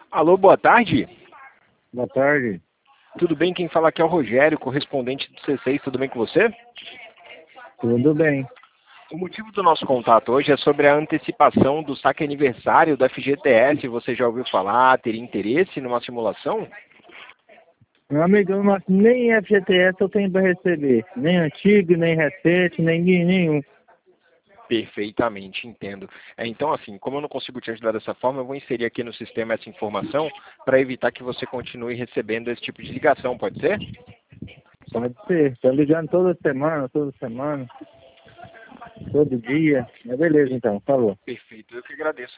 Alô, boa tarde. Boa tarde. Tudo bem? Quem fala aqui é o Rogério, correspondente do C6. Tudo bem com você? Tudo bem. O motivo do nosso contato hoje é sobre a antecipação do saque aniversário da FGTS. Você já ouviu falar? Teria interesse numa simulação? Meu amigão, mas nem FGTS eu tenho para receber. Nem antigo, nem recente, nem nenhum. Perfeitamente, entendo. Então, assim, como eu não consigo te ajudar dessa forma, eu vou inserir aqui no sistema essa informação para evitar que você continue recebendo esse tipo de ligação, pode ser? Pode ser. Tô ligando toda semana, todo dia. Mas beleza então, falou. Perfeito, eu que agradeço.